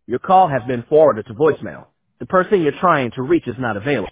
Your call has been forwarded to voicemail. The person you're trying to reach is not available.